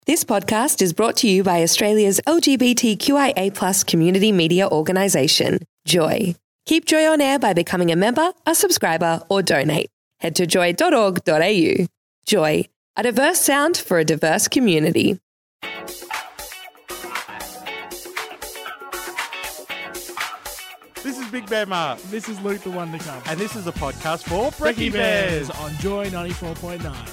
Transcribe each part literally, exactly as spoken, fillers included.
This podcast is brought to you by Australia's L G B T Q I A plus community media organisation, Joy. Keep Joy on air by becoming a member, a subscriber, or donate. Head to joy dot org dot a u. Joy, a diverse sound for a diverse community. This is Big Bear Mark, This is Luke the One to Come. and this is a podcast for Brekkie Brekkie Bears. on Joy ninety-four point nine.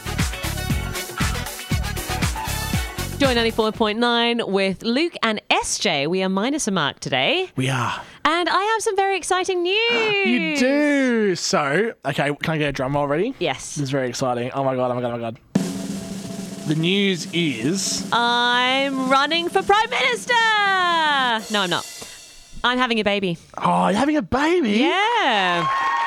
Joy ninety-four point nine with Luke and S J. We are minus a mark today. We are. And I have some very exciting news. You do. So, okay, can I get a drum roll ready? Yes. This is very exciting. Oh my God, oh my God, oh my God. The news is... I'm running for Prime Minister. No, I'm not. I'm having a baby. Oh, you're having a baby? Yeah.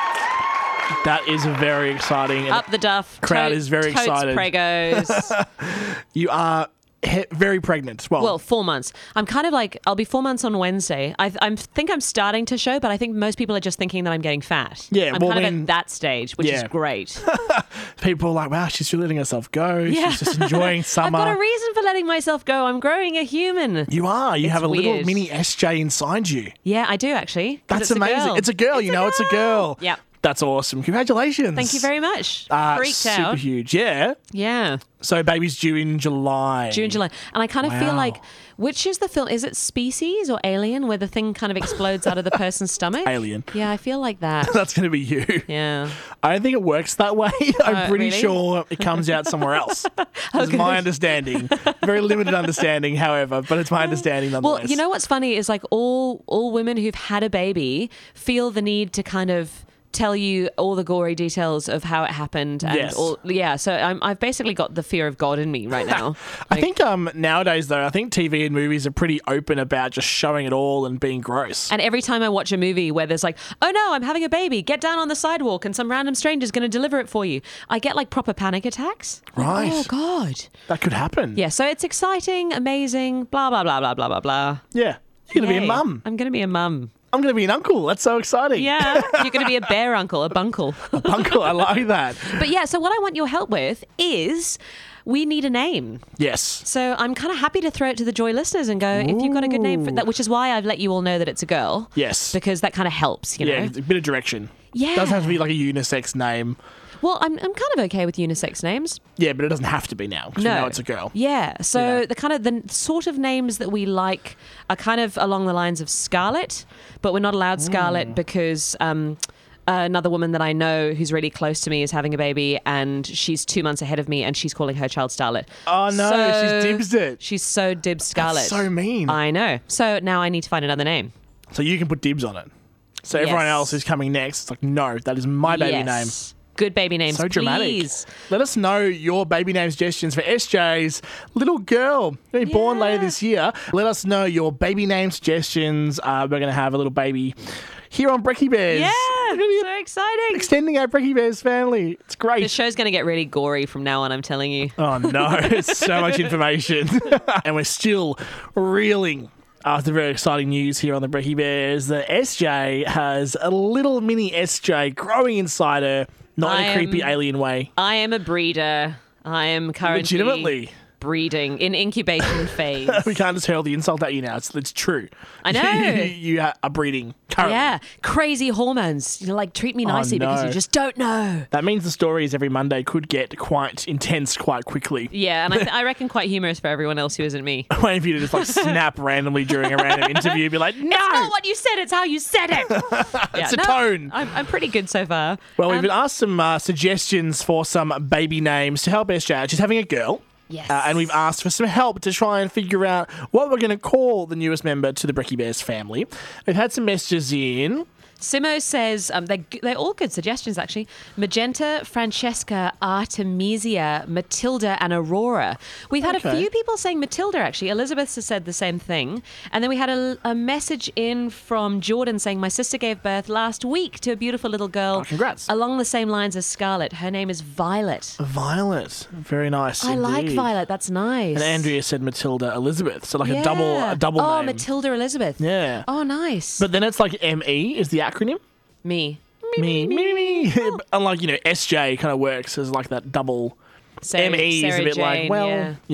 That is very exciting. And Up the duff. crowd Totes- is very totes excited. Pregos. You are he- very pregnant. Well, Well, four months. I'm kind of like, I'll be four months on Wednesday. I I think I'm starting to show, but I think most people are just thinking that I'm getting fat. Yeah, I'm well, kind then- of at that stage, which is Yeah. great. people are like, wow, she's really letting herself go. Yeah. She's just enjoying I've summer. got a reason for letting myself go. I'm growing a human. You are. You It's have a little weird. mini S J inside you. Yeah, I do actually. 'cause That's it's a amazing. girl. It's a girl. you know, it's a girl. Yep. That's awesome. Congratulations. Thank you very much. Uh, Freaked super out. huge. Yeah. Yeah. So baby's due in July. June, July. And I kind of feel Wow. like, which is the film? Is it Species or Alien where the thing kind of explodes out of the person's stomach? Alien. Yeah, I feel like that. That's going to be you. Yeah. I don't think it works that way. I'm Oh, pretty really? sure it comes out somewhere else. That's my understanding. Very limited understanding, however, but it's my understanding nonetheless. Well, you know what's funny is like all all women who've had a baby feel the need to kind of tell you all the gory details of how it happened. And Yes. all, yeah, so I'm, I've basically got the fear of God in me right now. I Like- think um, nowadays, though, I think T V and movies are pretty open about just showing it all and being gross. And every time I watch a movie where there's like, oh no, I'm having a baby, get down on the sidewalk and some random stranger's going to deliver it for you, I get like proper panic attacks. Like, Right. oh God. That could happen. Yeah, so it's exciting, amazing, blah, blah, blah, blah, blah, blah, blah. Yeah. You're going to be a Yay. mum. I'm going to be a mum. I'm going to be an uncle. That's so exciting. Yeah, you're going to be a bear uncle, a bunkle. Uncle, I like that. But yeah, so what I want your help with is we need a name. Yes. So I'm kind of happy to throw it to the Joy listeners and go, if you've got a good name for that, which is why I've let you all know that it's a girl. Yes. Because that kind of helps, you know? Yeah, a bit of direction. Yeah. Doesn't have to be like a unisex name. Well, I'm, I'm kind of okay with unisex names. Yeah, but it doesn't have to be now because No, we know it's a girl. Yeah. So Yeah. the kind of the sort of names that we like are kind of along the lines of Scarlett, but we're not allowed Scarlett Mm. because um, another woman that I know who's really close to me is having a baby, and she's two months ahead of me, and she's calling her child Starlet. Oh, no, So- she's dibsed it. She's so dibs Scarlett. so mean. I know. So now I need to find another name. So you can put dibs on it. So everyone Yes. else who's coming next, it's like, no, that is my baby Yes. name. Good baby names, So dramatic. please. Let us know your baby name suggestions for S J's little girl. Going to be born Yeah. later this year. Let us know your baby name suggestions. Uh, we're going to have a little baby here on Brekkie Bears. Yeah, We're gonna be so exciting. extending our Brekkie Bears family. It's great. The show's going to get really gory from now on, I'm telling you. Oh no, it's so much information. And we're still reeling after very exciting news here on the Brekkie Bears. The S J has a little mini S J growing inside her, not in I a creepy am- alien way. I am a breeder. I am currently Legitimately. breeding in incubation phase. We can't just hurl the insult at you now. It's, it's true. I know. you, you are breeding currently. Yeah, crazy hormones. You know, like treat me nicely because no. you just don't know. That means the stories every Monday could get quite intense quite quickly. Yeah, and I, th- I reckon quite humorous for everyone else who isn't me. Waiting for you to just like snap randomly during a random interview, be like, no, It's not what you said; it's how you said it. Yeah, a tone. I'm, I'm pretty good so far. Well, we've Um, been asked some uh, suggestions for some baby names to help S J out. She's having a girl. Yes. Uh, and we've asked for some help to try and figure out what we're going to call the newest member to the Brekkie Bears family. We've had some messages in. Simo says um, they they're all good suggestions actually. Magenta, Francesca, Artemisia, Matilda, and Aurora. We've had Okay. a few people saying Matilda actually. Elizabeth has said the same thing, and then we had a, a message in from Jordan saying my sister gave birth last week to a beautiful little girl. Oh, congrats. Along the same lines as Scarlett. Her name is Violet. Violet. Very nice. I like indeed. Violet. That's nice. And Andrea said Matilda Elizabeth. So like Yeah. a double a double Oh, name. Matilda Elizabeth. Yeah. Oh, nice. But then it's like M E is the acronym. me. Me, me, me. Unlike, you know, S J kind of works as like that double. Sarah- M E is a Sarah bit like, Jane, well, yeah. you know,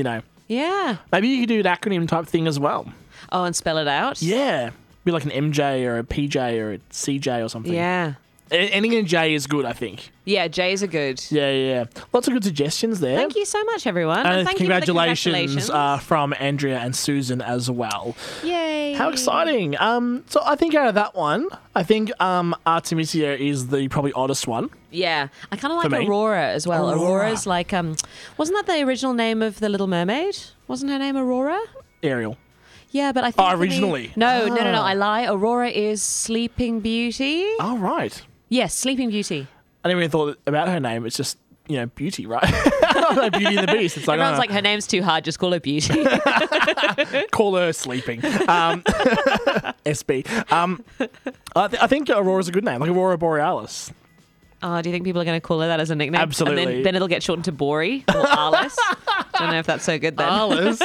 Yeah. Maybe you could do an acronym type thing as well. Oh, and spell it out? Yeah. Be like an M J or a P J or a C J or something. Yeah. A- Anything in J is good, I think. Yeah, J's are good. Yeah, yeah, yeah. Lots of good suggestions there. Thank you so much, everyone. And, And thank congratulations, you for the congratulations. Uh, from Andrea and Susan as well. Yay. How exciting. Um, so I think out of that one, I think um, Artemisia is the probably oddest one. Yeah. I kind of For like me. Aurora as well. Aurora. Aurora's like, um, wasn't that the original name of the Little Mermaid? Wasn't her name Aurora? Ariel. Yeah, but I think... Oh, for the- originally? No, no, no, no. Ah. I lie. Aurora is Sleeping Beauty. Oh, right. Yes, Sleeping Beauty. I never even thought about her name. It's just, you know, Beauty, right? Like Beauty and the Beast. It's like, Everyone's uh, like, her name's too hard, just call her Beauty. call her Sleeping. Um, S B. Um, I, th- I think Aurora's a good name, like Aurora Borealis. Oh, do you think people are going to call her that as a nickname? Absolutely. And then, then it'll get shortened to Bori or Arliss. Don't know if that's so good then. Arliss?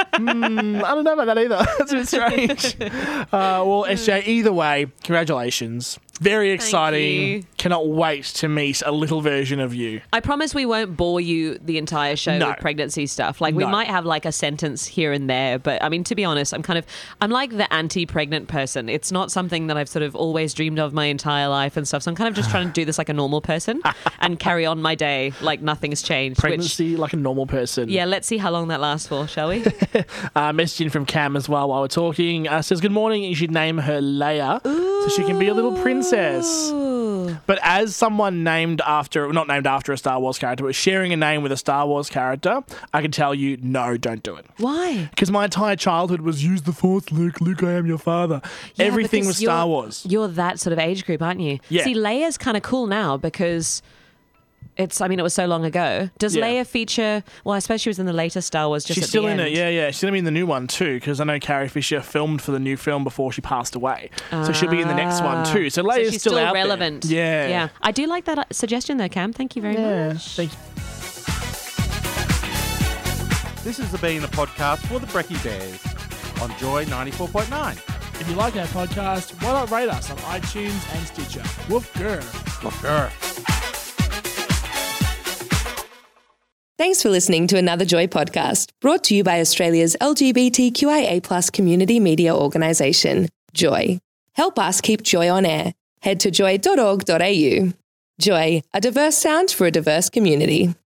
mm, I don't know about that either. That's a bit strange. Uh, well, S J, either way, congratulations. Very exciting. you. Cannot wait to meet a little version of you. I promise we won't bore you the entire show No. with pregnancy stuff. Like, we No. might have like a sentence here and there, but I mean, to be honest, I'm kind of, I'm like the anti-pregnant person. It's not something that I've sort of always dreamed of my entire life and stuff. So I'm kind of just trying to do this like a normal person and carry on my day like nothing's changed. Pregnancy like a normal person. Which, yeah, let's see how long that lasts for, shall we? Uh, message in from Cam as well while we're talking. Uh, says, good morning. You should name her Leia so she can be a little princess. Ooh. But as someone named after, not named after a Star Wars character, but sharing a name with a Star Wars character, I can tell you, no, don't do it. Why? Because my entire childhood was use the Force, Luke. Luke, I am your father. Yeah, Everything because was Star you're- Wars. You're that sort of age group, aren't you? Yeah. See, Leia's kind of cool now because it's, I mean, it was so long ago. Does Yeah. Leia feature, well, I suppose she was in the later Star Wars just She's at still the in end. it, yeah, yeah. She's going to be in the new one too, because I know Carrie Fisher filmed for the new film before she passed away. So she'll be in the next one too. So So Leia's she's still, still out there. relevant. Yeah. Yeah. I do like that uh, suggestion though, Cam. Thank you very Yeah. much. Thank you. This has been a podcast for the Brekkie Bears on Joy ninety-four point nine. If you like our podcast, why not rate us on iTunes and Stitcher? Woof grr. Sure. Thanks for listening to another Joy podcast, brought to you by Australia's L G B T Q I A plus community media organisation, Joy. Help us keep Joy on air. Head to joy dot org dot a u. Joy, a diverse sound for a diverse community.